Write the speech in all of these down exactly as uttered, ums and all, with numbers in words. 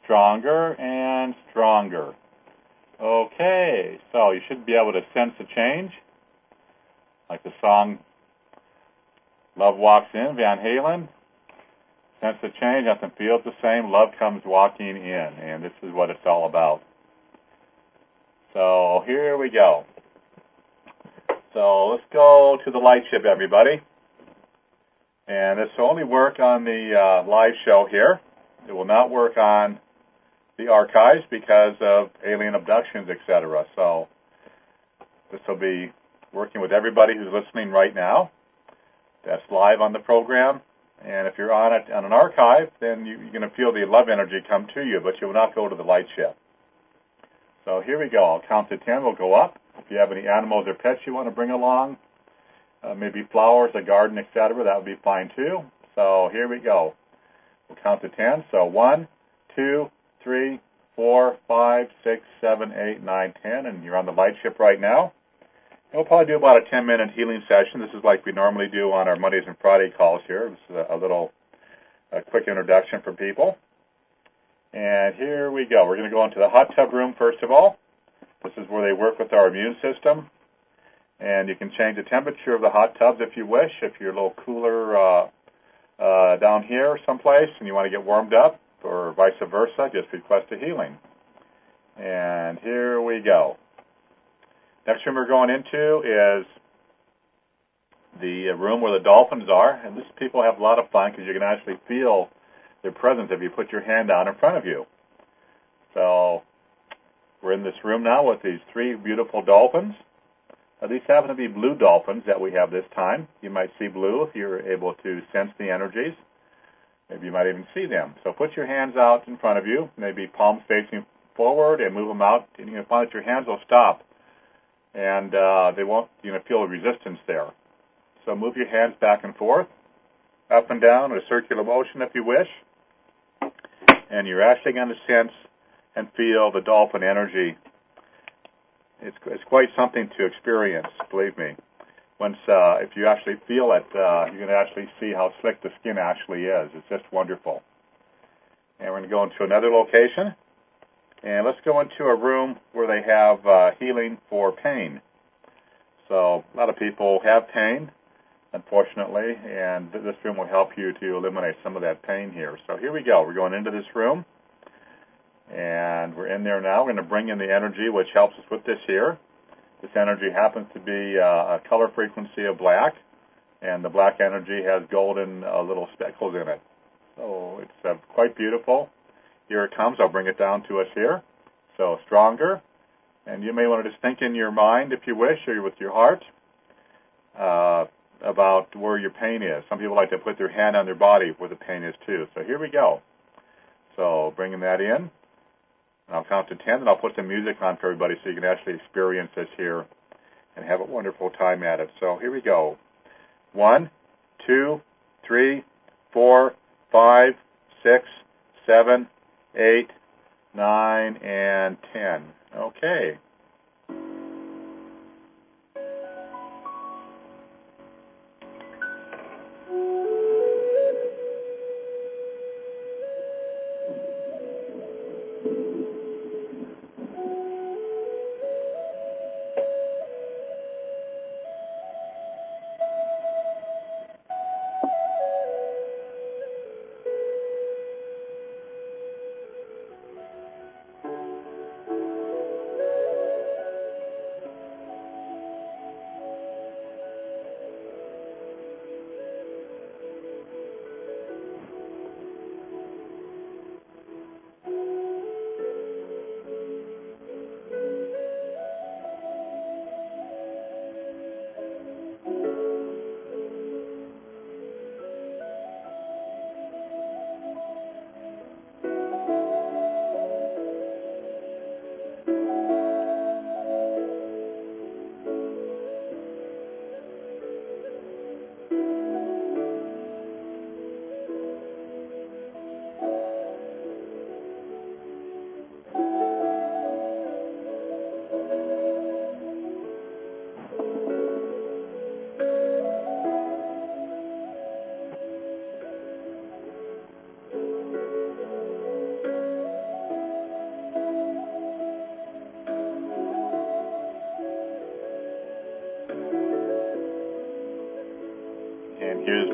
stronger and stronger. Okay, so you should be able to sense the change. Like the song Love Walks In, Van Halen. Sense the change, nothing feels the same. Love comes walking in, and this is what it's all about. So here we go. So let's go to the light ship, everybody. And this will only work on the uh, live show here. It will not work on the archives because of alien abductions, et cetera. So this will be working with everybody who's listening right now. That's live on the program. And if you're on it on an archive, then you, you're going to feel the love energy come to you, but you will not go to the light ship. So here we go. I'll count to ten. We'll go up. If you have any animals or pets you want to bring along, uh, maybe flowers, a garden, et cetera, that would be fine too. So here we go. We'll count to ten. So one, two, three, four, five, six, seven, eight, nine, ten, and you're on the light ship right now. And we'll probably do about a ten-minute healing session. This is like we normally do on our Mondays and Friday calls here. This is a, a little a quick introduction for people. And here we go. We're going to go into the hot tub room first of all. This is where they work with our immune system. And you can change the temperature of the hot tubs if you wish. If you're a little cooler uh, uh, down here someplace and you want to get warmed up, or vice versa, just request a healing. And here we go. Next room we're going into is the room where the dolphins are. And these people have a lot of fun because you can actually feel their presence if you put your hand down in front of you. So we're in this room now with these three beautiful dolphins. Now, these happen to be blue dolphins that we have this time. You might see blue if you're able to sense the energies. Maybe you might even see them. So put your hands out in front of you, maybe palms facing forward, and move them out. And you're going to find that your hands will stop, and uh, they won't, you know, feel a resistance there. So move your hands back and forth, up and down, in a circular motion if you wish. And you're actually going to sense and feel the dolphin energy. It's, it's quite something to experience, believe me. Once, uh, if you actually feel it, uh, you're going to actually see how slick the skin actually is. It's just wonderful. And we're going to go into another location. And let's go into a room where they have uh, healing for pain. So a lot of people have pain, unfortunately, and this room will help you to eliminate some of that pain here. So here we go. We're going into this room, and we're in there now. We're going to bring in the energy, which helps us with this here. This energy happens to be uh, a color frequency of black, and the black energy has golden uh, little speckles in it. So it's uh, quite beautiful. Here it comes. I'll bring it down to us here. So stronger. And you may want to just think in your mind, if you wish, or with your heart, uh, about where your pain is. Some people like to put their hand on their body where the pain is too. So here we go. So bringing that in. I'll count to ten, and I'll put some music on for everybody so you can actually experience this here and have a wonderful time at it. So here we go. One, two, three, four, five, six, seven, eight, nine, and ten. Okay.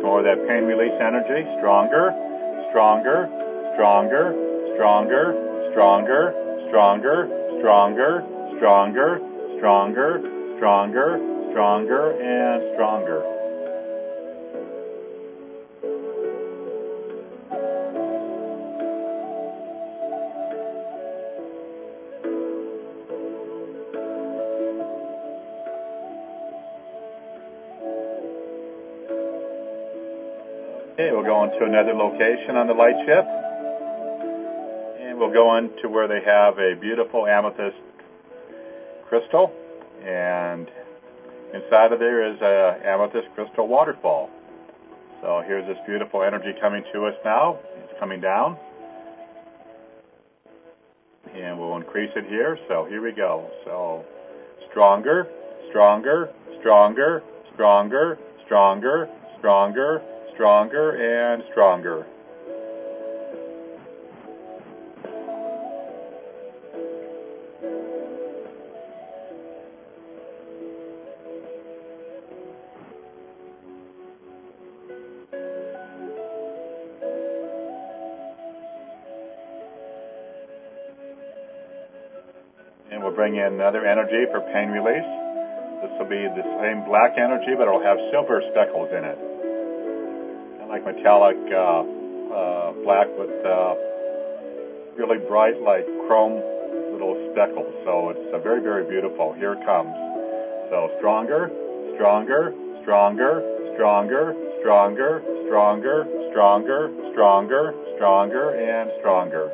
more of that pain release energy. Stronger, stronger, stronger, stronger, stronger, stronger, stronger, stronger, stronger, stronger, stronger, and stronger. Okay, we'll go into another location on the light ship, and we'll go into where they have a beautiful amethyst crystal, and inside of there is a amethyst crystal waterfall. So here's this beautiful energy coming to us now. It's coming down, and we'll increase it here. So here we go. So stronger, stronger, stronger, stronger, stronger, stronger, stronger, and stronger. And we'll bring in another energy for pain release. This will be the same black energy, but it'll have silver speckles in it. Like metallic uh, uh, black with uh, really bright, like chrome little speckles. So it's uh, very, very beautiful. Here it comes. So stronger, stronger, stronger, stronger, stronger, stronger, stronger, stronger, stronger, and stronger.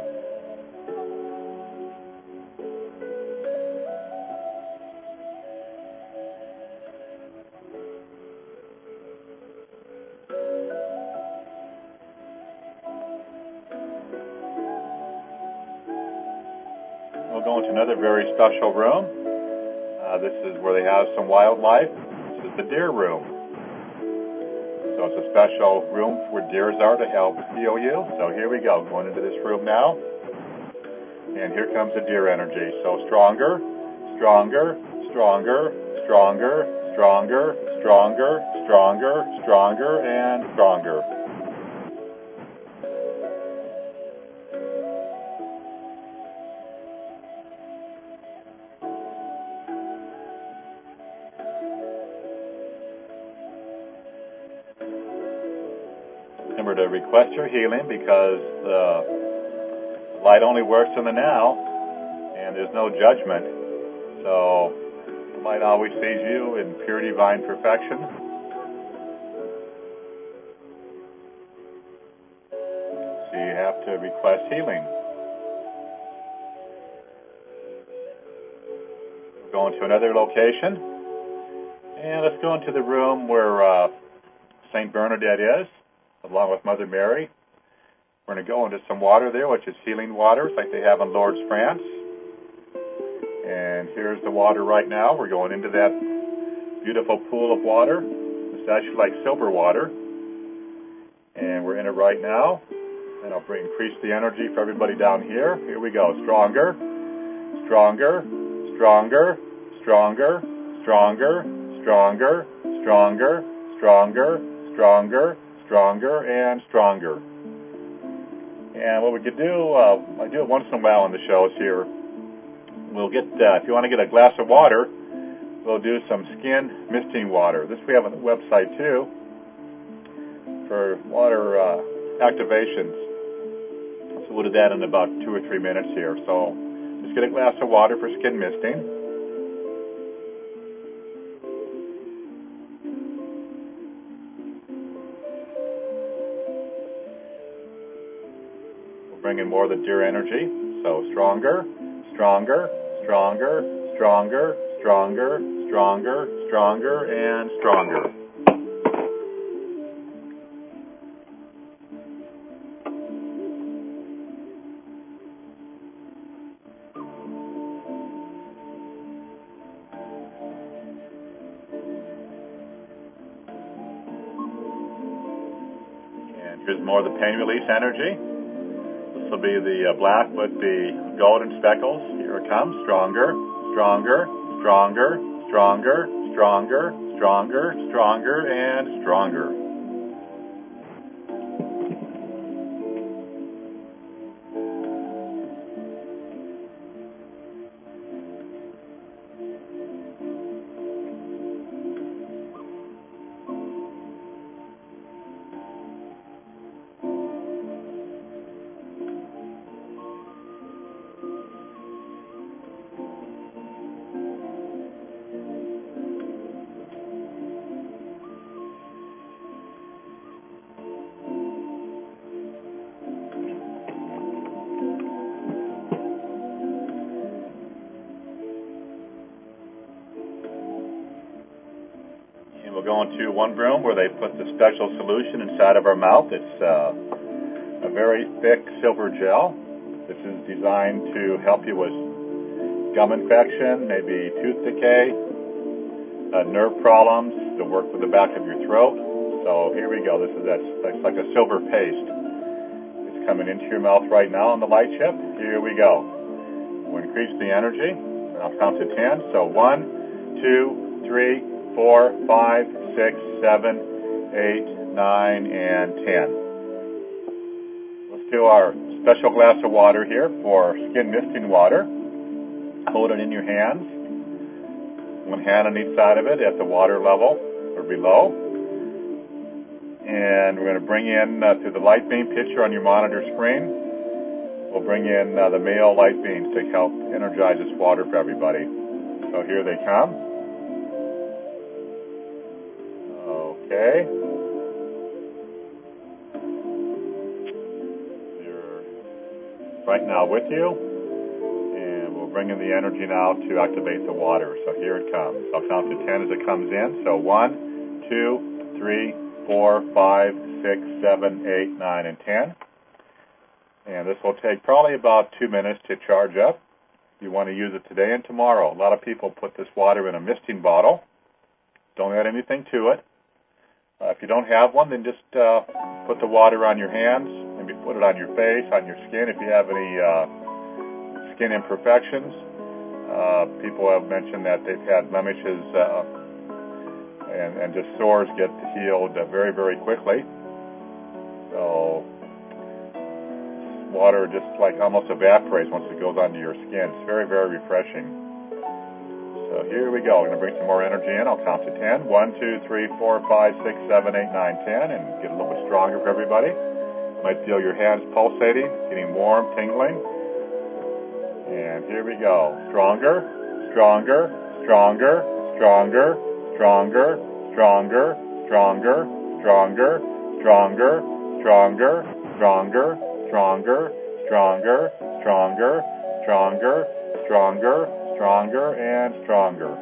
We'll go into another very special room. Uh, this is where they have some wildlife. This is the deer room. So it's a special room where deers are to help heal you. So here we go, going into this room now. And here comes the deer energy. So stronger, stronger, stronger, stronger, stronger, stronger, stronger, stronger, and stronger. Remember to request your healing, because the light only works in the now, and there's no judgment. So the light always sees you in pure divine perfection. So you have to request healing. We're going to another location, and let's go into the room where uh, Saint Bernadette is, along with Mother Mary. We're going to go into some water there, which is healing water, like they have in Lourdes, France. And here's the water right now. We're going into that beautiful pool of water. It's actually like silver water. And we're in it right now. And I'll bring, increase the energy for everybody down here. Here we go. Stronger, stronger, stronger, stronger, stronger, stronger, stronger, stronger, stronger, stronger, and stronger. And what we could do, uh, I do it once in a while on the shows here. We'll get, uh, if you want to get a glass of water, we'll do some skin misting water. This we have on the website too, for water uh, activations. So we'll do that in about two or three minutes here. So just get a glass of water for skin misting. Bring in more of the deer energy. So stronger, stronger, stronger, stronger, stronger, stronger, stronger, and stronger. And here's more of the pain release energy. This will be the uh, black with the golden speckles. Here it comes. Stronger, stronger, stronger, stronger, stronger, stronger, stronger, and stronger. going to one room where they put the special solution inside of our mouth. It's uh, a very thick silver gel. This is designed to help you with gum infection, maybe tooth decay, uh, nerve problems, to work with the back of your throat. So here we go. This is that's, that's like a silver paste. It's coming into your mouth right now on the light chip. Here we go. We'll increase the energy. I'll count to ten. So one, two, three, four, five, six, seven, eight, nine, and ten. Let's do our special glass of water here for skin misting water. Hold it in your hands. One hand on each side of it at the water level or below. And we're going to bring in uh, through the light beam picture on your monitor screen. We'll bring in uh, the male light beams to help energize this water for everybody. So here they come. Okay. They're right now with you. And we'll bring in the energy now to activate the water. So here it comes. I'll count to ten as it comes in. So one, two, three, four, five, six, seven, eight, nine, and ten. And this will take probably about two minutes to charge up. You want to use it today and tomorrow. A lot of people put this water in a misting bottle. Don't add anything to it. Uh, if you don't have one, then just uh, put the water on your hands. Maybe put it on your face, on your skin. If you have any uh, skin imperfections, uh, people have mentioned that they've had blemishes uh, and, and just sores get healed uh, very, very quickly. So water just like almost evaporates once it goes onto your skin. It's very, very refreshing. So here we go. We're going to bring some more energy in. I'll count to ten. one, two, three, four, five, six, seven, eight, nine, ten, and get a little bit stronger for everybody. You might feel your hands pulsating, getting warm, tingling. And here we go. Stronger, stronger, stronger, stronger, stronger, stronger, stronger, stronger, stronger, stronger, stronger, stronger, stronger, stronger, stronger, stronger, stronger, and stronger.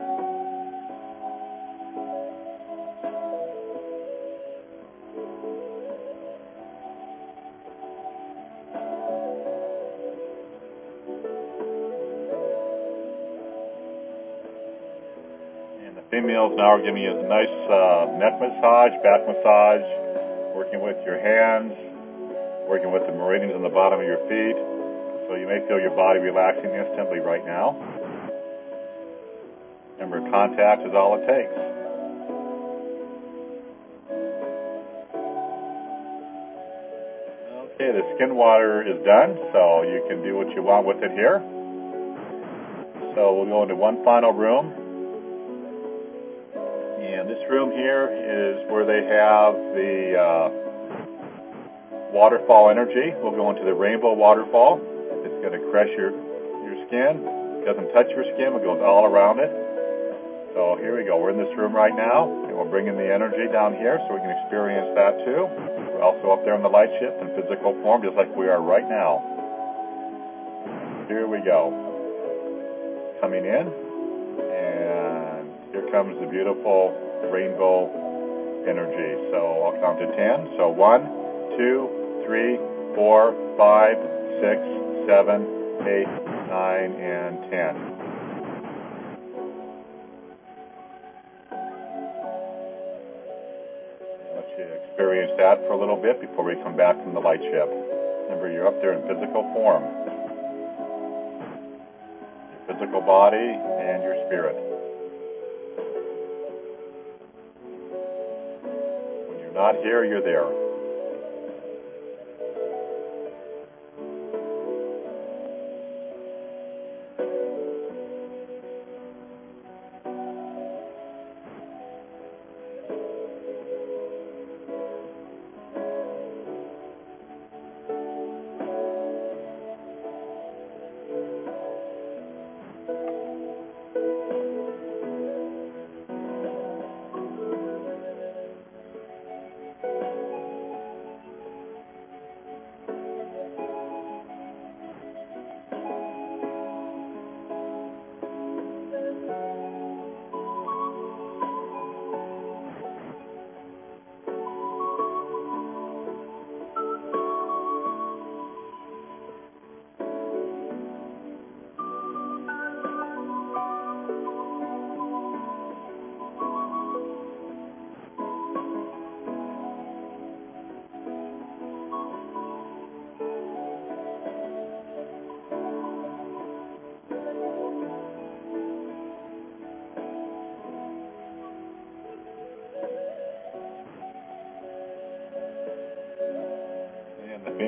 And the females now are giving you a nice uh, neck massage, back massage, working with your hands, working with the meridians on the bottom of your feet. So you may feel your body relaxing instantly right now. Remember, contact is all it takes. Okay, the skin water is done, so you can do what you want with it here. So we'll go into one final room. And this room here is where they have the uh, waterfall energy. We'll go into the rainbow waterfall. It's going to crush your, your skin. It doesn't touch your skin, it goes all around it. So here we go. We're in this room right now, and we'll bring in the energy down here so we can experience that too. We're also up there in the light shift in physical form, just like we are right now. Here we go. Coming in, and here comes the beautiful rainbow energy. So I'll count to ten. So one, two, three, four, five, six, seven, eight, nine, and ten. Experience that for a little bit before we come back from the light ship. Remember, you're up there in physical form. Your physical body and your spirit. When you're not here, you're there.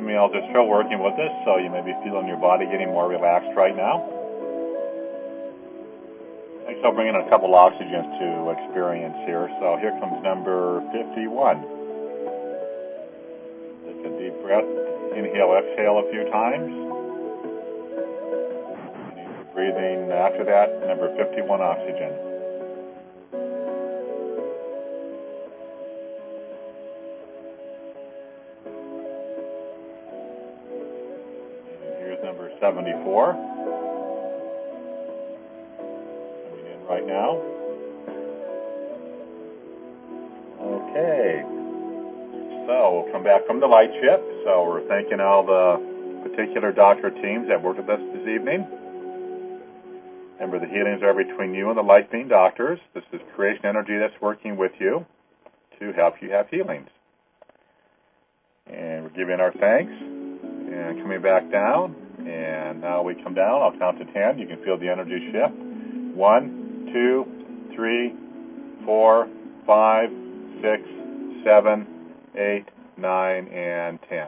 females are still working with us, so you may be feeling your body getting more relaxed right now. Next, I'll bring in a couple oxygens to experience here. So here comes number fifty-one. Take a deep breath. Inhale, exhale a few times. And breathing after that, number fifty-one oxygen. And here's number seventy-four. Coming in right now. Okay. So we'll come back from the light ship. So we're thanking all the particular doctor teams that worked with us this evening. Remember, the healings are between you and the light being doctors. This is creation energy that's working with you to help you have healings. And we're giving our thanks and coming back down. And now we come down. I'll count to ten. You can feel the energy shift. One, two, three, four, five, six, seven, eight, nine, and ten.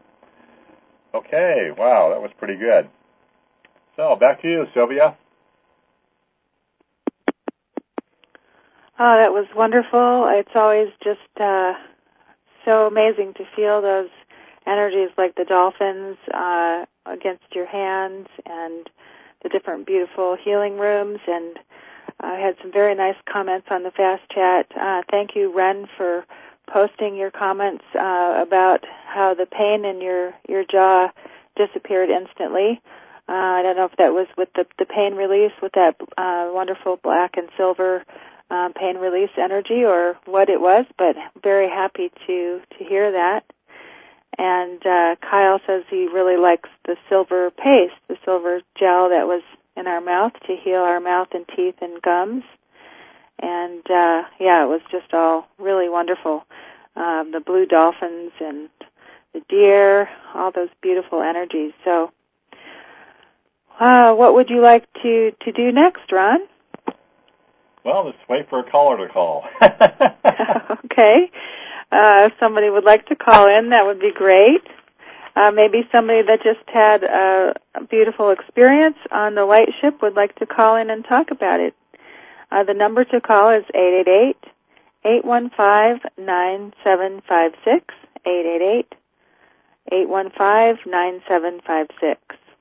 Okay, wow, that was pretty good. So, back to you, Sylvia. Oh, that was wonderful. It's always just uh, so amazing to feel those energies like the dolphins uh, against your hands and the different beautiful healing rooms. And I had some very nice comments on the Fast Chat. Uh, thank you, Ren, for posting your comments uh, about how the pain in your, your jaw disappeared instantly. Uh, I don't know if that was with the, the pain release with that uh, wonderful black and silver uh, pain release energy or what it was, but very happy to, to hear that. And uh, Kyle says he really likes the silver paste, the silver gel that was in our mouth to heal our mouth and teeth and gums. And, uh, yeah, it was just all really wonderful. Um, the blue dolphins and the deer, all those beautiful energies. So uh, what would you like to, to do next, Ron? Well, let's wait for a caller to call. Okay. Uh, if somebody would like to call in, that would be great. Uh, maybe somebody that just had a, a beautiful experience on the light ship would like to call in and talk about it. Uh, the number to call is eight eight eight, eight one five, nine seven five six, eight eight eight, eight one five, nine seven five six.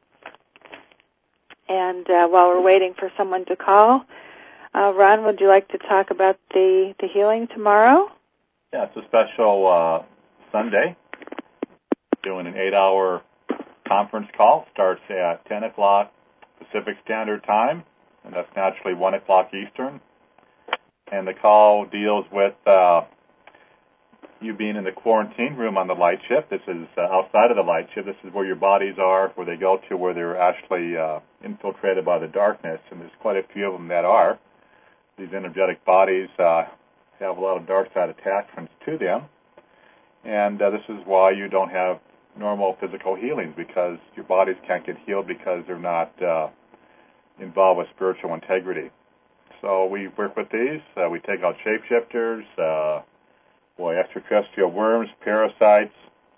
And uh, while we're waiting for someone to call, uh, Ron, would you like to talk about the, the healing tomorrow? Yeah, it's a special uh, Sunday. Doing an eight-hour conference call. Starts at ten o'clock Pacific Standard Time, and that's naturally one o'clock Eastern. And the call deals with uh, you being in the quarantine room on the light ship. This is uh, outside of the light ship. This is where your bodies are, where they go to, where they're actually uh, infiltrated by the darkness, and there's quite a few of them that are. These energetic bodies uh, have a lot of dark side attachments to them, and uh, this is why you don't have normal physical healings, because your bodies can't get healed because they're not uh, involved with spiritual integrity. So we work with these. Uh, we take out shapeshifters, uh, boy, extraterrestrial worms, parasites,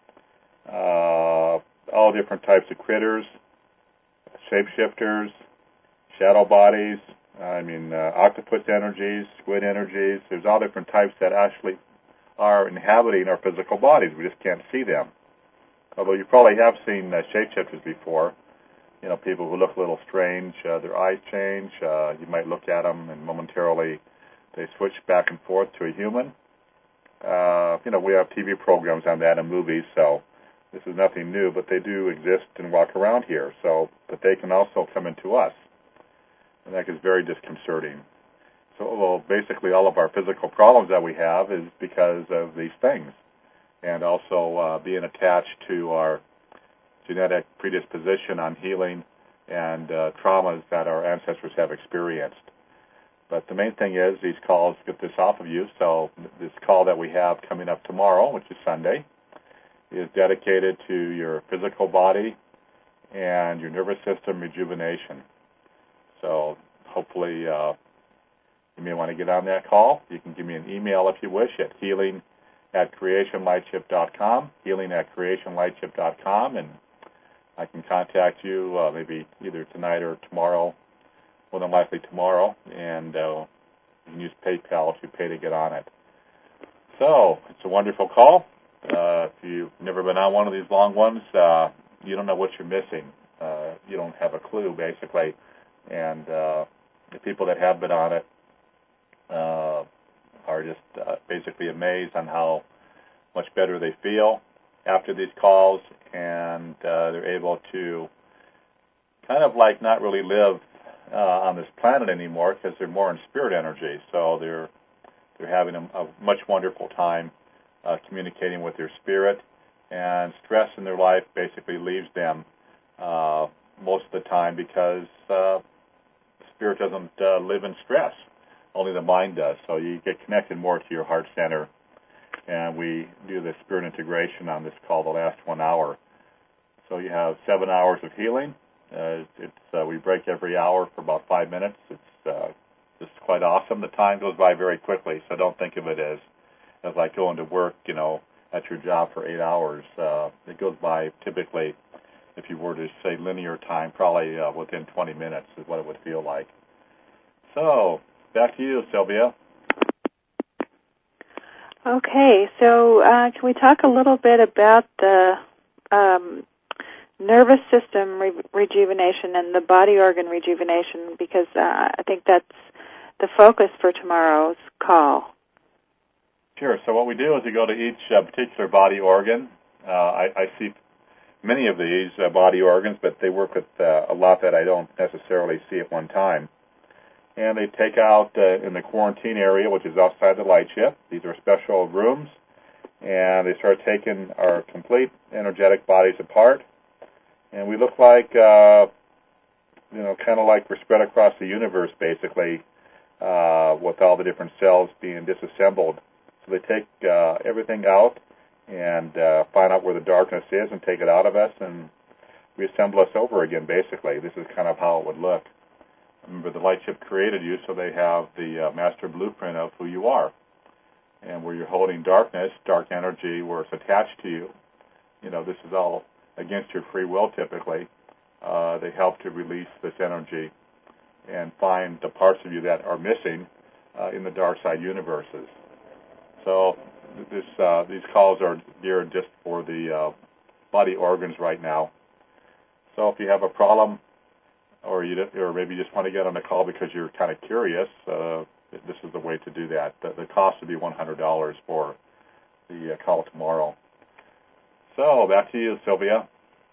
uh, all different types of critters, shapeshifters, shadow bodies, I mean, uh, octopus energies, squid energies. There's all different types that actually are inhabiting our physical bodies. We just can't see them. Although you probably have seen uh, shapeshifters before. You know, people who look a little strange, uh, their eyes change. Uh, you might look at them and momentarily they switch back and forth to a human. Uh, you know, we have T V programs on that and movies, so this is nothing new, but they do exist and walk around here. So, but they can also come into us. And that is very disconcerting. So, well, basically all of our physical problems that we have is because of these things. And also uh, being attached to our genetic predisposition on healing and uh, traumas that our ancestors have experienced. But the main thing is these calls get this off of you. So this call that we have coming up tomorrow, which is Sunday, is dedicated to your physical body and your nervous system rejuvenation. So hopefully uh, you may want to get on that call. You can give me an email if you wish at healing at creation lightship dot com, healing at creation lightship dot com, and I can contact you uh, maybe either tonight or tomorrow, more than likely tomorrow, and uh, you can use PayPal to pay to get on it. So, it's a wonderful call. Uh, if you've never been on one of these long ones, uh, you don't know what you're missing. Uh, you don't have a clue, basically. And uh, the people that have been on it uh, are just uh, basically amazed on how much better they feel after these calls, and uh, they're able to kind of like not really live uh, on this planet anymore because they're more in spirit energy. So they're they're having a, a much wonderful time uh, communicating with their spirit, and stress in their life basically leaves them uh, most of the time because uh, spirit doesn't uh, live in stress. Only the mind does. So you get connected more to your heart center, and we do the spirit integration on this call the last one hour. So you have seven hours of healing. Uh, it's uh, we break every hour for about five minutes. It's uh, just quite awesome. The time goes by very quickly, so don't think of it as as like going to work, you know, at your job for eight hours. Uh, it goes by typically, if you were to say linear time, probably uh, within twenty minutes is what it would feel like. So back to you, Sylvia. Okay, so uh, can we talk a little bit about the um, nervous system re- rejuvenation and the body organ rejuvenation, because uh, I think that's the focus for tomorrow's call. Sure. So what we do is we go to each uh, particular body organ. Uh, I, I see many of these uh, body organs, but they work with uh, a lot that I don't necessarily see at one time. And they take out uh, in the quarantine area, which is outside the light ship. These are special rooms. And they start taking our complete energetic bodies apart. And we look like, uh, you know, kind of like we're spread across the universe, basically, uh, with all the different cells being disassembled. So they take uh, everything out and uh, find out where the darkness is and take it out of us and reassemble us over again, basically. This is kind of how it would look. Remember, the light ship created you, so they have the uh, master blueprint of who you are. And where you're holding darkness, dark energy, where it's attached to you, you know, this is all against your free will typically. Uh, they help to release this energy and find the parts of you that are missing uh, in the dark side universes. So this, uh, these calls are geared just for the uh, body organs right now. So if you have a problem, or you or maybe you just want to get on a call because you're kind of curious, uh, this is the way to do that. The, the cost would be one hundred dollars for the uh, call tomorrow. So back to you, Sylvia.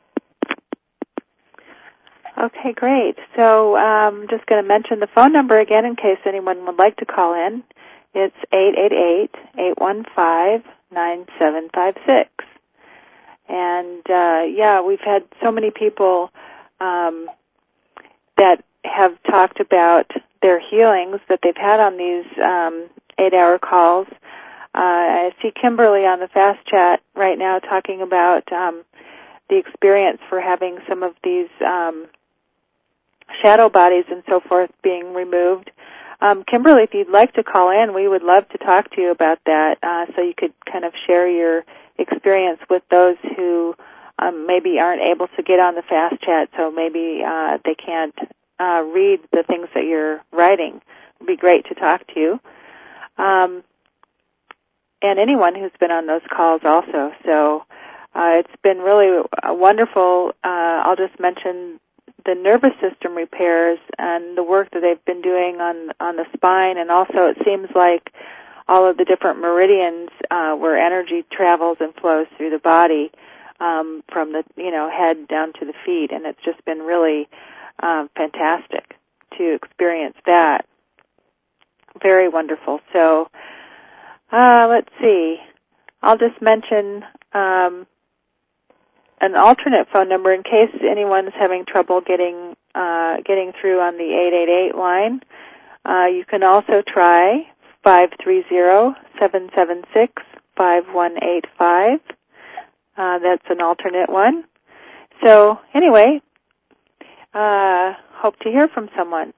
Okay, great. So I'm um, just going to mention the phone number again in case anyone would like to call in. It's eight eight eight, eight one five, nine seven five six. And, uh, yeah, we've had so many people um, that have talked about their healings that they've had on these um, eight-hour calls. Uh, I see Kimberly on the Fast Chat right now talking about um, the experience for having some of these um, shadow bodies and so forth being removed. Um, Kimberly, if you'd like to call in, we would love to talk to you about that, uh, so you could kind of share your experience with those who um, maybe aren't able to get on the Fast Chat, so maybe uh, they can't uh, read the things that you're writing. It would be great to talk to you. Um, and anyone who's been on those calls also. So uh, it's been really a wonderful. Uh, I'll just mention the nervous system repairs and the work that they've been doing on on the spine, and also it seems like all of the different meridians uh, where energy travels and flows through the body um, from the you know head down to the feet, and it's just been really um, fantastic to experience that. Very wonderful. So uh, let's see. I'll just mention um, an alternate phone number in case anyone's having trouble getting uh, getting through on the eight eight eight line. Uh, you can also try five three zero, seven seven six, five one eight five. Uh, that's an alternate one. So anyway, uh, hope to hear from someone.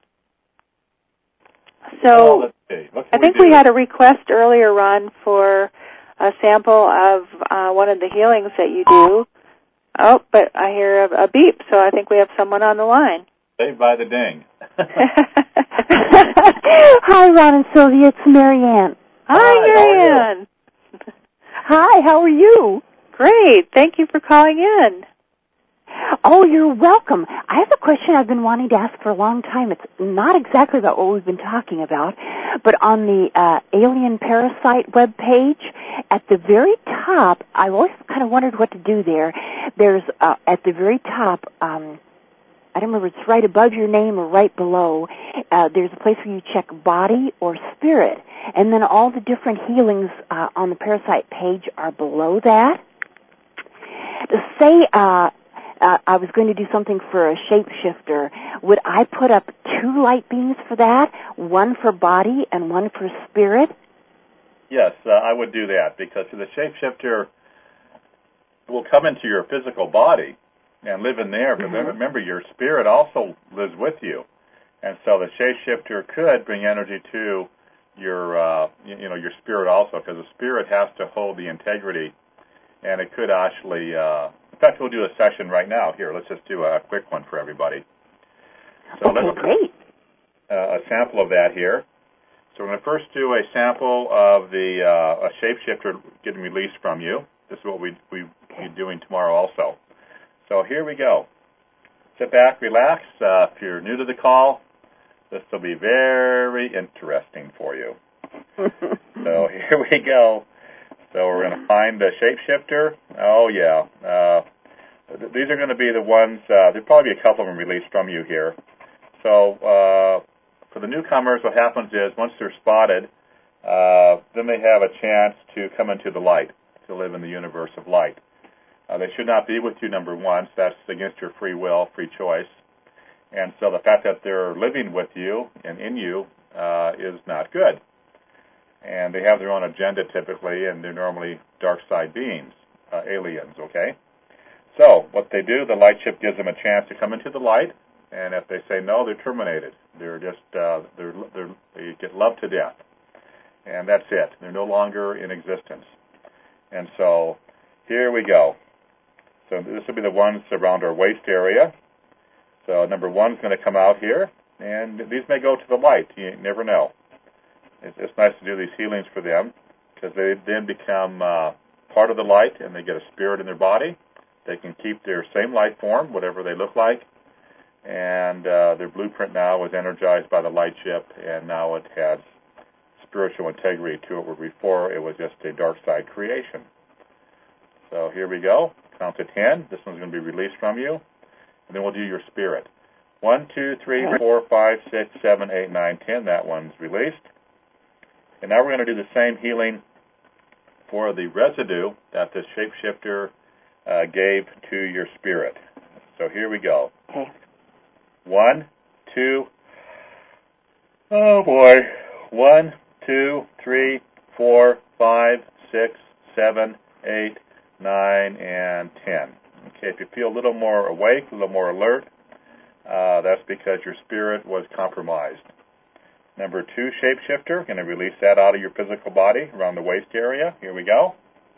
So well, let's see. What can I think we, we had a request earlier, Ron, for a sample of uh, one of the healings that you do. Oh, but I hear a, a beep, so I think we have someone on the line. Saved by the ding. Hi, Ron and Sylvia. It's Marianne. Hi, Hi, Marianne. Hi, how are you? Great. Thank you for calling in. Oh, you're welcome. I have a question I've been wanting to ask for a long time. It's not exactly about what we've been talking about, but on the uh, Alien Parasite webpage, at the very top, I've always kind of wondered what to do there. There's, uh, at the very top, um, I don't remember if it's right above your name or right below, uh, there's a place where you check body or spirit, and then all the different healings uh, on the Parasite page are below that. Say, uh, Uh, I was going to do something for a shapeshifter. Would I put up two light beams for that, one for body and one for spirit? Yes, uh, I would do that, because the shapeshifter will come into your physical body and live in there, but mm-hmm. remember, your spirit also lives with you. And so the shapeshifter could bring energy to your, uh, you know, your spirit also, because the spirit has to hold the integrity, and it could actually... Uh, In fact, we'll do a session right now. Here, let's just do a quick one for everybody. So okay, let's great. Uh, a sample of that here. So we're going to first do a sample of the uh, a shapeshifter getting released from you. This is what we we be doing tomorrow also. So here we go. Sit back, relax. Uh, if you're new to the call, this will be very interesting for you. So here we go. So we're going to find the shapeshifter. Oh, yeah. Uh, th- these are going to be the ones, uh, there'll probably be a couple of them released from you here. So uh, for the newcomers, what happens is once they're spotted, uh, then they have a chance to come into the light, to live in the universe of light. Uh, they should not be with you, number one. So that's against your free will, free choice. And so the fact that they're living with you and in you uh, is not good. And they have their own agenda typically, and they're normally dark side beings, uh, aliens, okay? So what they do, the light ship gives them a chance to come into the light, and if they say no, they're terminated. They're just, uh, they're, they're, they get loved to death. And that's it. They're no longer in existence. And so here we go. So this will be the ones around our waist area. So number one's going to come out here, and these may go to the light. You never know. It's nice to do these healings for them, because they then become uh, part of the light, and they get a spirit in their body. They can keep their same light form, whatever they look like, and uh, their blueprint now is energized by the light ship, and now it has spiritual integrity to it, where before it was just a dark side creation. So here we go. Count to ten. This one's going to be released from you, and then we'll do your spirit. One, two, three, four, five, six, seven, eight, nine, ten. That one's released. And now we're going to do the same healing for the residue that the shapeshifter uh, gave to your spirit. So here we go. Okay. One, two, oh boy. One, two, three, four, five, six, seven, eight, nine, and ten. Okay, if you feel a little more awake, a little more alert, uh, that's because your spirit was compromised. Number two, shapeshifter, going to release that out of your physical body around the waist area. Here we go.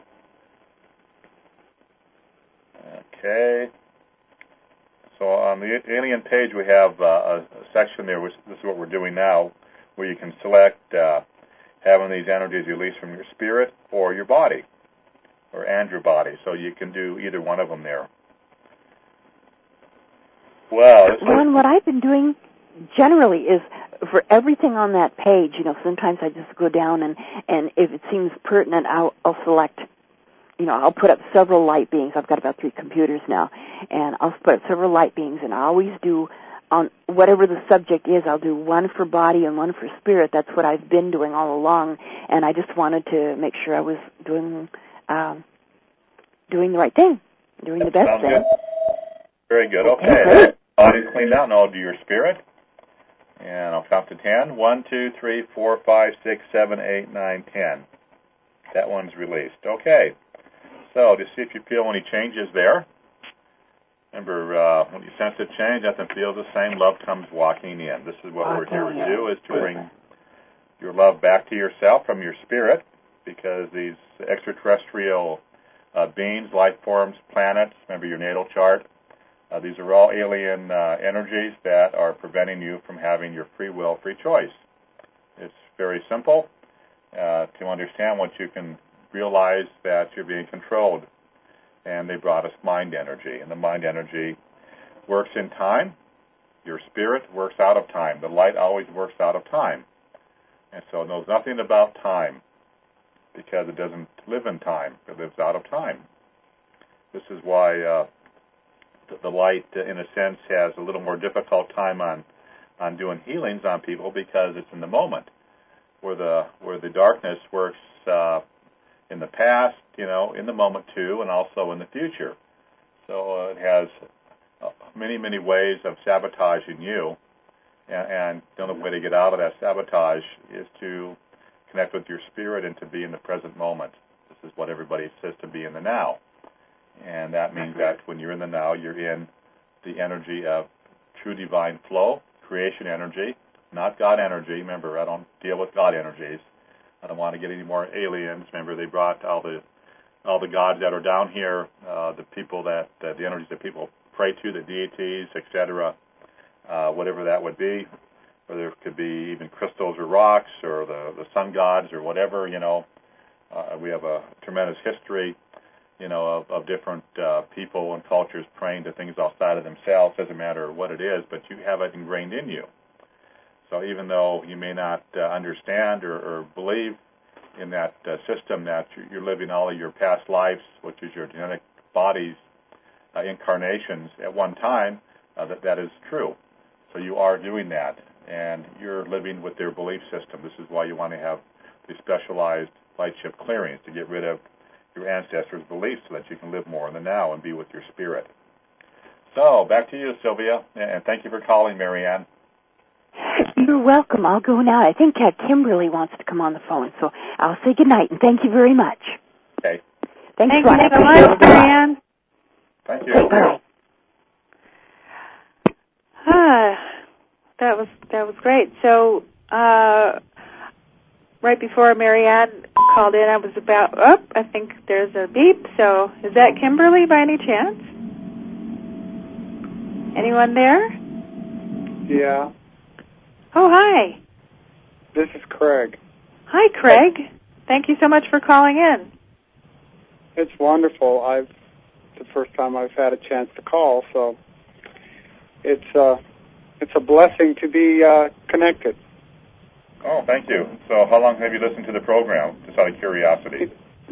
Okay. So on the alien page, we have uh, a, a section there, which this is what we're doing now, where you can select uh, having these energies released from your spirit or your body, or and your body. So you can do either one of them there. Well, this Ron, what I've been doing generally is, for everything on that page, you know, sometimes I just go down and, and if it seems pertinent, I'll, I'll select, you know, I'll put up several light beings. I've got about three computers now, and I'll put up several light beings, and I always do, on whatever the subject is, I'll do one for body and one for spirit. That's what I've been doing all along, and I just wanted to make sure I was doing um, doing the right thing, doing the best Sounds thing. Good. Very good. Okay. Okay. Body's cleaned out, and I'll do your spirit. And I'll count to ten. One, two, three, four, five, six, seven, eight, nine, ten. That one's released. Okay. So just see if you feel any changes there. Remember, uh, when you sense a change, nothing feels the same. Love comes walking in. This is what we're here to do, is to bring your love back to yourself from your spirit. because these extraterrestrial uh, beings, life forms, planets, remember your natal chart, uh, these are all alien uh, energies that are preventing you from having your free will, free choice. It's very simple uh, to understand once you can realize that you're being controlled. And they brought us mind energy, and the mind energy works in time. Your spirit works out of time. The light always works out of time. And so it knows nothing about time because it doesn't live in time. It lives out of time. This is why uh, the, the light, uh, in a sense, has a little more difficult time on, on doing healings on people because it's in the moment, where the where the darkness works uh, in the past, you know, in the moment too, and also in the future. So uh, it has uh, many, many ways of sabotaging you, and, and the only way to get out of that sabotage is to connect with your spirit and to be in the present moment. This is what everybody says, to be in the now. And that means that when you're in the now, you're in the energy of true divine flow, creation energy, not God energy. Remember, I don't deal with God energies. I don't want to get any more aliens. Remember, they brought all the all the gods that are down here, uh, the people that, uh, the energies that people pray to, the deities, et cetera, uh, whatever that would be, whether it could be even crystals or rocks or the, the sun gods or whatever, you know. Uh, we have a tremendous history, you know, of, of different uh, people and cultures praying to things outside of themselves. Doesn't matter what it is, but you have it ingrained in you. So even though you may not uh, understand or, or believe in that uh, system that you're living all of your past lives, which is your genetic body's uh, incarnations at one time, uh, that that is true. So you are doing that, and you're living with their belief system. This is why you want to have these specialized light ship clearings to get rid of your ancestors' beliefs so that you can live more in the now and be with your spirit. So back to you, Sylvia, and thank you for calling, Marianne. You're welcome. I'll go now. I think uh, Kimberly wants to come on the phone, so I'll say goodnight, and thank you very much. Okay. Thanks Thank a lot. you so much, Marianne. Thank you. Bye. Ah, that was that was great. So uh, right before Marianne called in, I was about, oh, I think there's a beep. So is that Kimberly by any chance? Anyone there? Yeah. Oh, hi. This is Craig. Hi, Craig. Thank you so much for calling in. It's wonderful. I've it's the first time I've had a chance to call, so it's uh it's a blessing to be uh, connected. Oh, thank you. So how long have you listened to the program, just out of curiosity?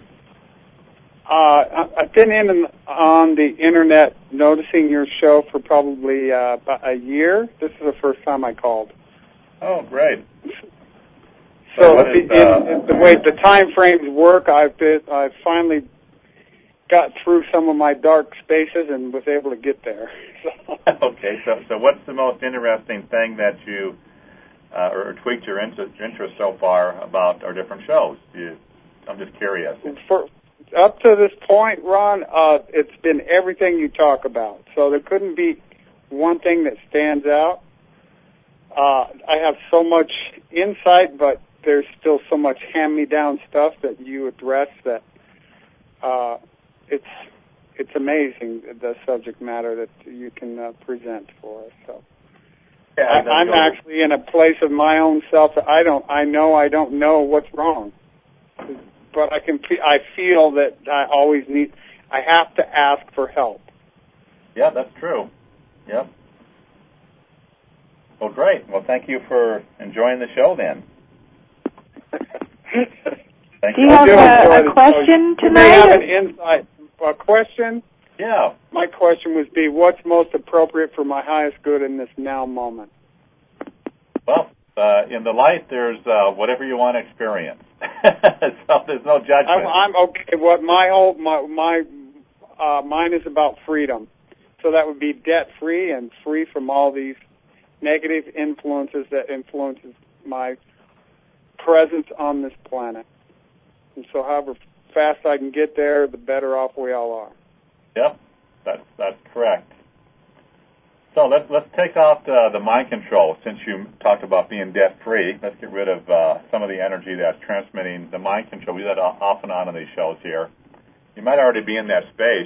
Uh, I've been in on the internet noticing your show for probably uh, about a year. This is the first time I called. Oh, great. So, so the, is, uh, in, in the way the time frames work, I've been, I've finally got through some of my dark spaces and was able to get there. So. Okay, so so what's the most interesting thing that you uh, or tweaked your interest, interest so far about our different shows? You, I'm just curious. For, up to this point, Ron, uh, it's been everything you talk about. So there couldn't be one thing that stands out. Uh, I have so much insight, but there's still so much hand-me-down stuff that you address that uh, it's it's amazing, the subject matter that you can uh, present for us. So yeah, I, I'm actually in a place of my own self that I don't. I know I don't know what's wrong, but I can. I feel that I always need. I have to ask for help. Yeah, that's true. Yep. Well, great. Well, thank you for enjoying the show, then. Thank Do you, you have a, a question show. tonight? You may have an insight. A question? Yeah. My question would be, what's most appropriate for my highest good in this now moment? Well, uh, in the light, there's uh, whatever you want to experience. So there's no judgment. I'm, I'm okay. What my whole my my uh, mine is about freedom. So that would be debt free and free from all these negative influences that influences my presence on this planet. And so however fast I can get there, the better off we all are. Yep, that's, that's correct. So let's let's take out uh, the mind control. Since you talked about being debt-free, let's get rid of uh, some of the energy that's transmitting the mind control. We do that off and on in these shows here. You might already be in that space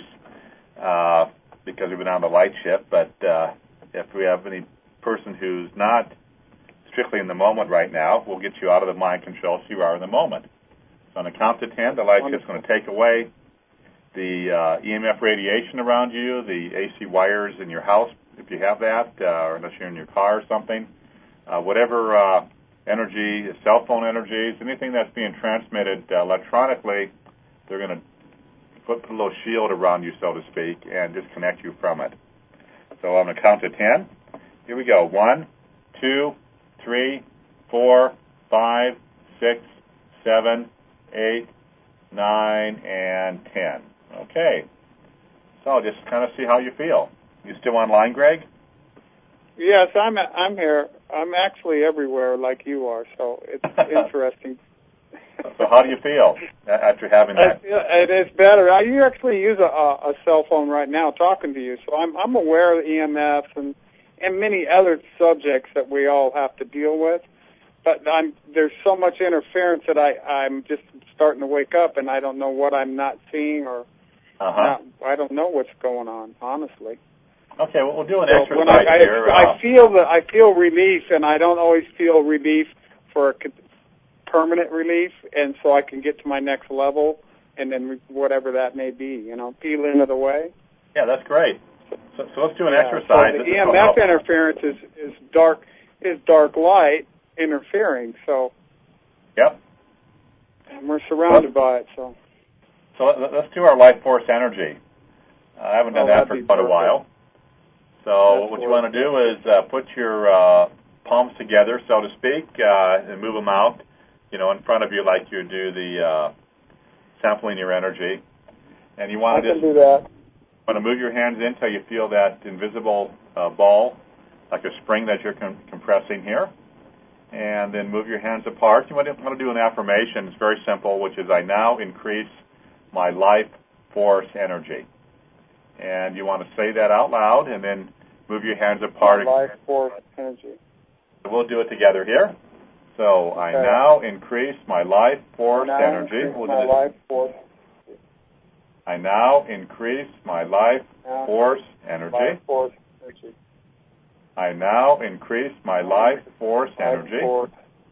uh, because we've been on the light ship, but uh, if we have any person who's not strictly in the moment right now, we'll get you out of the mind control so you are in the moment. So on the count to ten, the light ship's going to take away the uh, E M F radiation around you, the A C wires in your house, if you have that, uh, or unless you're in your car or something, uh, whatever uh, energy, cell phone energies, anything that's being transmitted uh, electronically, they're going to put, put a little shield around you, so to speak, and disconnect you from it. So I'm going to count to ten. Here we go. One, two, three, four, five, six, seven, eight, nine, and ten. Okay. So just kind of see how you feel. You still online, Greg? Yes, I'm I'm here. I'm actually everywhere like you are, so it's interesting. So how do you feel after having that? It is better. I you actually use a, a cell phone right now talking to you, so I'm I'm aware of E M Fs and and many other subjects that we all have to deal with. But I'm there's so much interference that I I'm just starting to wake up, and I don't know what I'm not seeing or uh-huh. not, I don't know what's going on, honestly. Okay, well, we'll do an so exercise when I, here. I, uh, I feel that I feel relief, and I don't always feel relief for a permanent relief, and so I can get to my next level, and then whatever that may be, you know, feel into the way. Yeah, that's great. So, so let's do an yeah, exercise. So the E M F interference is, is dark is dark light interfering. So. Yep. And we're surrounded well, by it. So. So let's do our life force energy. Uh, I haven't done oh, that for quite a while. So That's what you want to do is uh, put your uh, palms together, so to speak, uh, and move them out, you know, in front of you like you do the uh, sampling your energy. And you want I to just can do that. want to move your hands in until you feel that invisible uh, ball, like a spring that you're com- compressing here. And then move your hands apart. You want to, want to do an affirmation. It's very simple, which is I now increase my life force energy. And you want to say that out loud, and then move your hands apart. My life force energy. So we'll do it together here. So okay. I now increase my life force I now energy. Increase we'll my do life force. I now increase my life now force energy. Life force energy. I now increase my life force life energy. Force.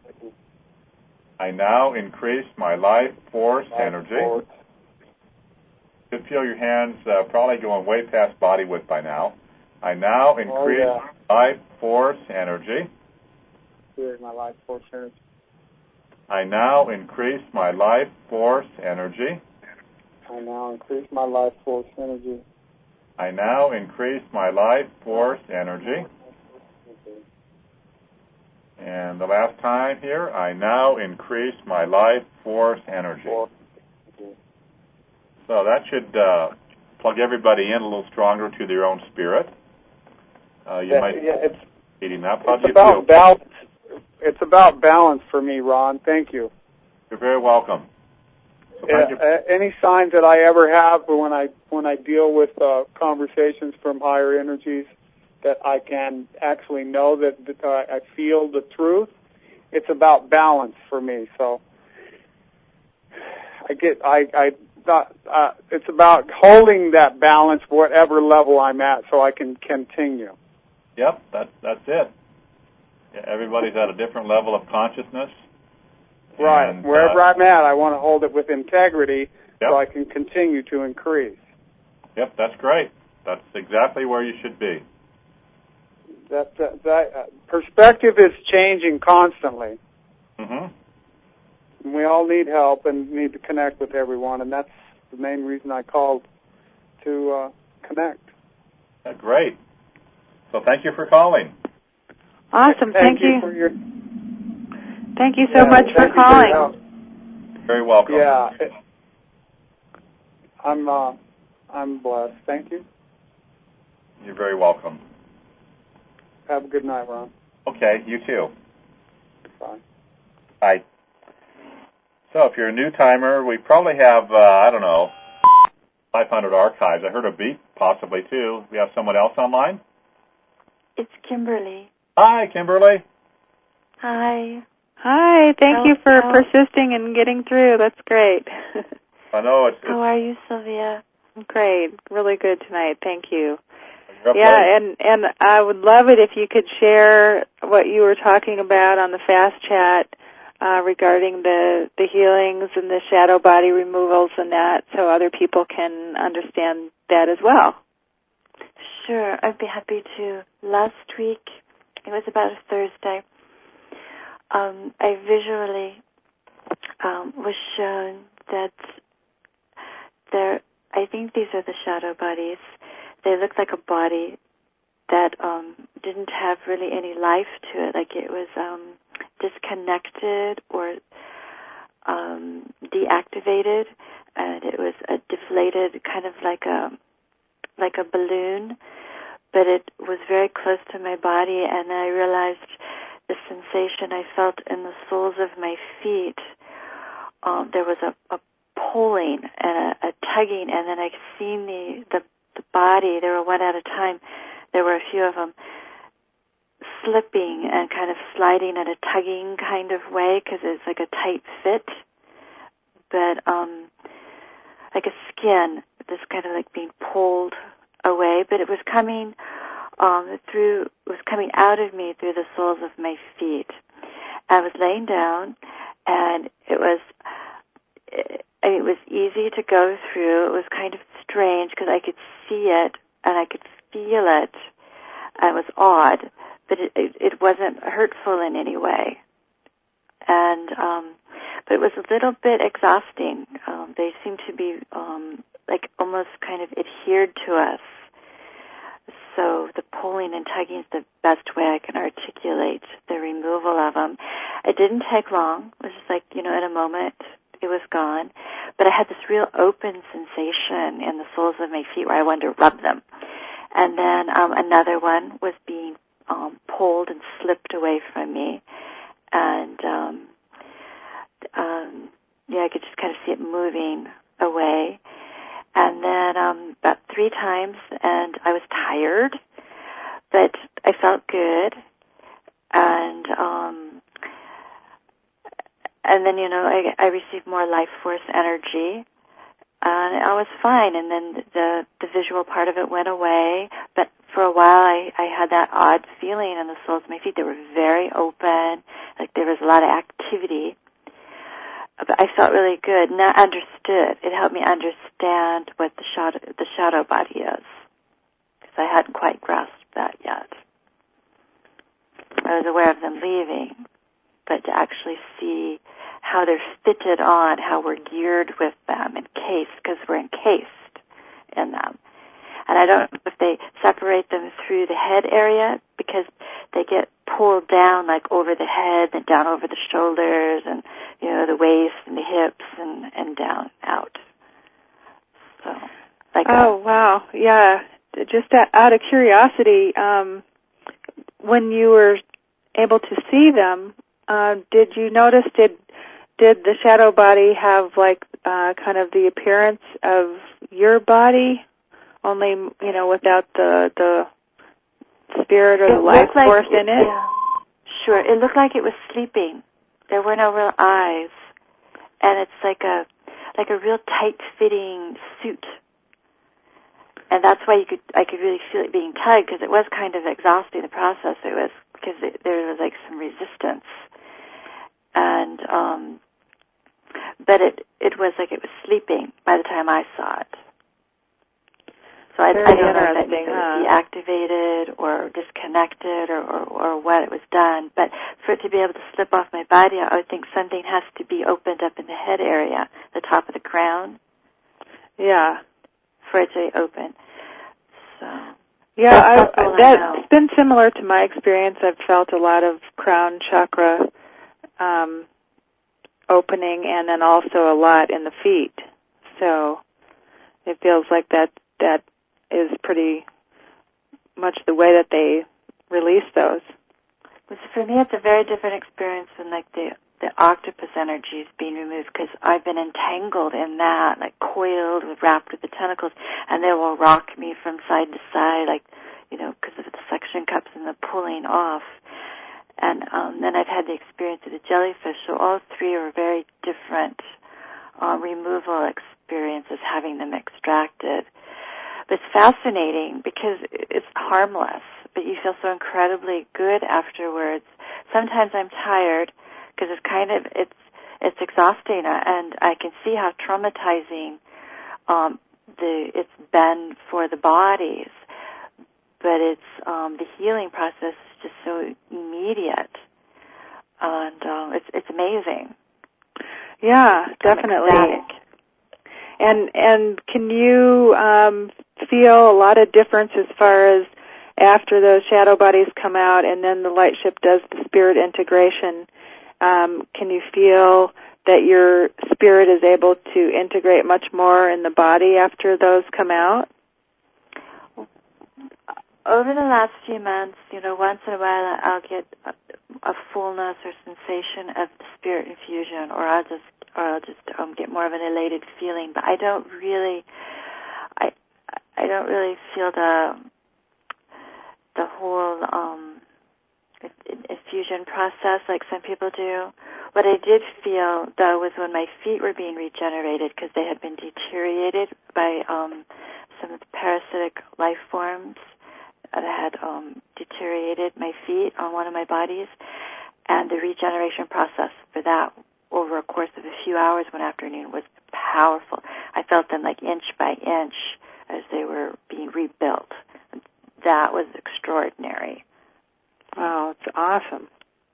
I now increase my life force life energy. Force. You feel your hands uh, probably going way past body width by now. I now increase oh, yeah. life force energy. Here's my life force energy. I now increase my life force energy. I now increase my life force energy. I now increase my life force energy. And the last time here, I now increase my life force energy. So that should uh, plug everybody in a little stronger to their own spirit. Uh, you yeah, might yeah, it's, eating that. How it's do you about feel? balance. It's about balance for me, Ron. Thank you. You're very welcome. So yeah, thank you. Uh, any signs that I ever have when I when I deal with uh, conversations from higher energies that I can actually know that, that uh, I feel the truth. It's about balance for me. So I get I I. Not, uh, it's about holding that balance, whatever level I'm at, so I can continue. Yep, that's that's it. Yeah, everybody's at a different level of consciousness. Right. And, Wherever uh, I'm at, I want to hold it with integrity yep. so I can continue to increase. Yep, that's great. That's exactly where you should be. That, that, that uh, perspective is changing constantly. Mm-hmm. And we all need help and need to connect with everyone, and that's the main reason I called to uh, connect. Yeah, great. So thank you for calling. Awesome. Thank, thank you. you. For your, thank you so yeah, much for calling. For Very welcome. Yeah. It, I'm, uh, I'm blessed. Thank you. You're very welcome. Have a good night, Ron. Okay, you too. Bye. Bye. So if you're a new timer, we probably have, uh, I don't know, five hundred archives. I heard a beep, possibly, too. We have someone else online? It's Kimberly. Hi, Kimberly. Hi. Hi. Thank how, you for how, persisting and getting through. That's great. I know it's. it's how are you, Sylvia? Great. Really good tonight. Thank you. You're Yeah, late. and, and I would love it if you could share what you were talking about on the Fast Chat uh, regarding the, the healings and the shadow body removals and that, so other people can understand that as well. Sure, I'd be happy to. Last week, it was about a Thursday, um, I visually um, was shown that there, I think these are the shadow bodies. They looked like a body that um, didn't have really any life to it, like it was um, disconnected or um, deactivated, and it was a deflated, kind of like a like a balloon, but it was very close to my body, and I realized the sensation I felt in the soles of my feet. Um, there was a, a pulling and a, a tugging, and then I seen the, the the body. They were one at a time. There were a few of them slipping and kind of sliding in a tugging kind of way because it's like a tight fit, but um, like a skin, just kind of like being pulled away. But it was coming um, through. It was coming out of me through the soles of my feet. I was laying down, and it was. It, it was easy to go through. It was kind of strange because I could see it and I could feel it. It was odd, but it, it, it wasn't hurtful in any way. And um, but it was a little bit exhausting. Um, they seemed to be um, like almost kind of adhered to us. So the pulling and tugging is the best way I can articulate the removal of them. It didn't take long. It was just like, you know, in a moment it was gone. But I had this real open sensation in the soles of my feet where I wanted to rub them. And then um, another one was being um, pulled and slipped away from me. And, um, um, yeah, I could just kind of see it moving away. And then um, about three times, and I was tired, but I felt good. And um, and then, you know, I, I received more life force energy, and I was fine. And then the the visual part of it went away, but for a while I, I had that odd feeling in the soles of my feet. They were very open, like there was a lot of activity. But I felt really good, and I understood. It helped me understand what the shadow, the shadow body is, because I hadn't quite grasped that yet. I was aware of them leaving, but to actually see how they're fitted on, how we're geared with them, encased, because we're encased in them. And I don't know if they separate them through the head area, because they get pulled down like over the head and down over the shoulders and, you know, the waist and the hips and, and down out. So, like oh, a, wow. Yeah. Just out of curiosity, um, when you were able to see them, uh, did you notice, did did the shadow body have like uh, kind of the appearance of your body, only, you know, without the the spirit or it the life like force it, in it? Yeah, sure. It looked like it was sleeping. There were no real eyes, and it's like a like a real tight-fitting suit. And that's why you could I could really feel it being tugged, because it was kind of exhausting, the process. It was because it, there was like some resistance, and um, but it it was like it was sleeping by the time I saw it. So I, I don't know if that means it was deactivated or disconnected or, or, or what it was done. But for it to be able to slip off my body, I would think something has to be opened up in the head area, the top of the crown. Yeah. For it to open. So yeah, that's, I, that's that's been similar to my experience. I've felt a lot of crown chakra um, opening, and then also a lot in the feet. So it feels like that that is pretty much the way that they release those. For me, it's a very different experience than like the the octopus energies being removed, because I've been entangled in that, like coiled, wrapped with the tentacles, and they will rock me from side to side, like, you know, because of the suction suction cups and the pulling off. And um, then I've had the experience of the jellyfish. So all three are very different uh, removal experiences, having them extracted. But it's fascinating because it's harmless, but you feel so incredibly good afterwards. Sometimes I'm tired because it's kind of it's it's exhausting, and I can see how traumatizing um, the it's been for the bodies. But it's um, the healing process is just so immediate, and um, it's it's amazing. Yeah, definitely. And and can you um, feel a lot of difference as far as after those shadow bodies come out and then the light ship does the spirit integration? Um, can you feel that your spirit is able to integrate much more in the body after those come out? Over the last few months, you know, once in a while I'll get a, a fullness or sensation of the spirit infusion, or I'll just or I'll just um, get more of an elated feeling. But I don't really, I I don't really feel the the whole um, infusion process like some people do. What I did feel, though, was when my feet were being regenerated because they had been deteriorated by um, some of the parasitic life forms that had um, deteriorated my feet on one of my bodies, and the regeneration process for that over a course of a few hours one afternoon was powerful. I felt them like inch by inch as they were being rebuilt. That was extraordinary. Oh, it's awesome.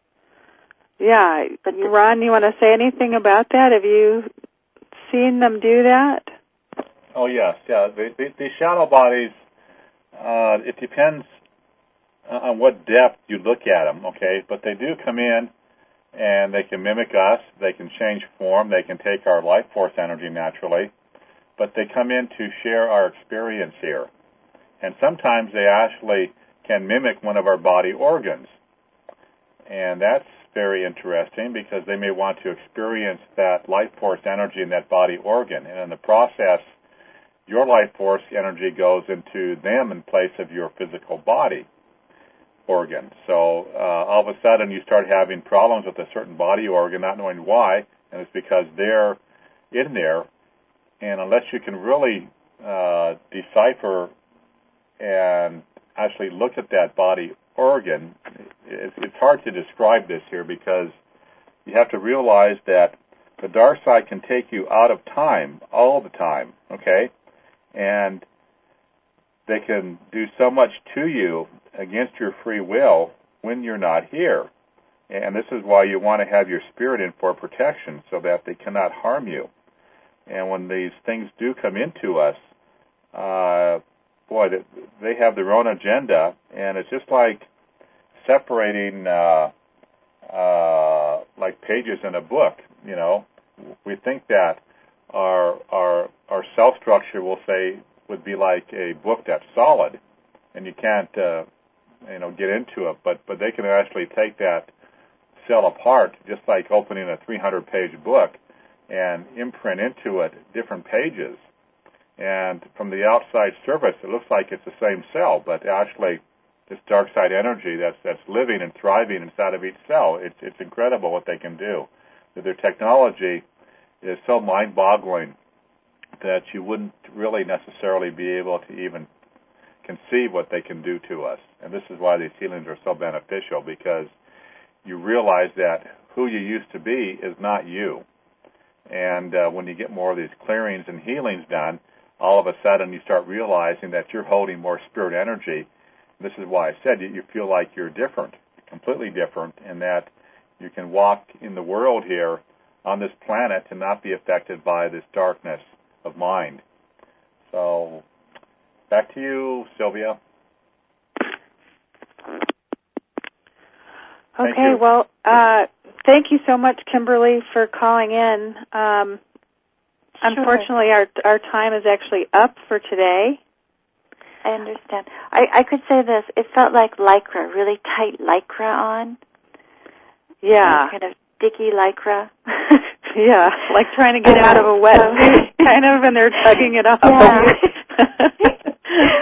Yeah, but Ron, you want to say anything about that? Have you seen them do that? Oh, yes, yeah. The, the, the shadow bodies, uh, it depends on what depth you look at them, okay? But they do come in, and they can mimic us. They can change form. They can take our life force energy naturally. But they come in to share our experience here. And sometimes they actually can mimic one of our body organs. And that's very interesting because they may want to experience that life force energy in that body organ. And in the process, your life force energy goes into them in place of your physical body organ. So uh, all of a sudden you start having problems with a certain body organ, not knowing why, and it's because they're in there. And unless you can really uh, decipher and actually look at that body organ, it's, it's hard to describe this here because you have to realize that the dark side can take you out of time all the time, okay? And they can do so much to you against your free will when you're not here. And this is why you want to have your spirit in for protection so that they cannot harm you. And when these things do come into us, uh, boy, they have their own agenda, and it's just like separating uh, uh, like pages in a book, you know. We think that our our our cell structure, we'll say, would be like a book that's solid, and you can't, uh, you know, get into it. But but they can actually take that cell apart, just like opening a three hundred page book, and imprint into it different pages. And from the outside surface, it looks like it's the same cell, but actually, this dark side energy that's that's living and thriving inside of each cell. It's it's incredible what they can do. Their technology is so mind-boggling that you wouldn't really necessarily be able to even conceive what they can do to us. And this is why these healings are so beneficial, because you realize that who you used to be is not you. And uh, when you get more of these clearings and healings done, all of a sudden you start realizing that you're holding more spirit energy. This is why I said you feel like you're different, completely different, in that you can walk in the world here on this planet and not be affected by this darkness of mind. So, back to you, Sylvia. Okay, you. well, uh, thank you so much, Kimberly, for calling in. Um, sure. Unfortunately, our our time is actually up for today. I understand. I, I could say this. It felt like Lycra, really tight Lycra on. Yeah. Kind of sticky Lycra. Yeah, like trying to get out of a wet suit, kind of, and they're tugging it off. Yeah.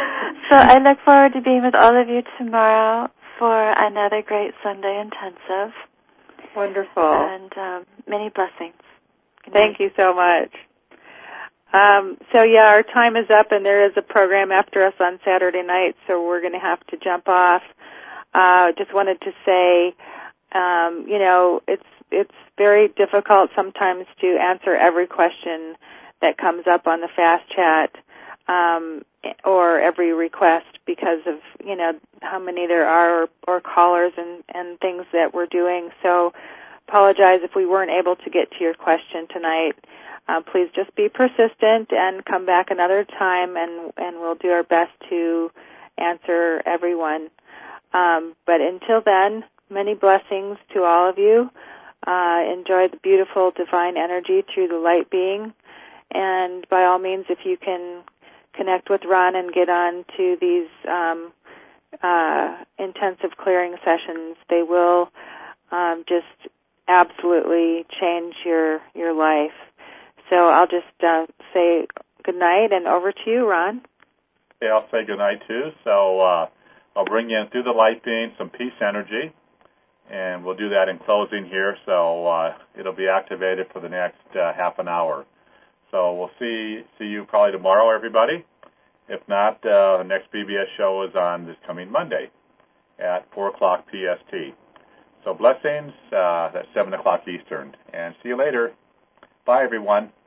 So I look forward to being with all of you tomorrow for another great Sunday intensive. Wonderful. And um, many blessings. Good Thank night. you so much. Um, so, yeah, our time is up, and there is a program after us on Saturday night, so we're going to have to jump off. Uh, just wanted to say, um, you know, it's it's very difficult sometimes to answer every question that comes up on the Fast Chat um, or every request because of, you know, how many there are or, or callers and, and things that we're doing. So apologize if we weren't able to get to your question tonight. Uh, please just be persistent and come back another time, and, and we'll do our best to answer everyone. Um, but until then, many blessings to all of you. Uh, enjoy the beautiful divine energy through the light being. And by all means, if you can connect with Ron and get on to these um, uh, intensive clearing sessions, they will um, just absolutely change your, your life. So I'll just uh, say good night and over to you, Ron. Okay, I'll say good night too. So uh, I'll bring in through the light being some peace energy, and we'll do that in closing here. So uh, it'll be activated for the next uh, half an hour. So we'll see see you probably tomorrow, everybody. If not, uh, the next B B S show is on this coming Monday at four o'clock P S T. So blessings, uh, that's seven o'clock Eastern. And see you later. Bye, everyone.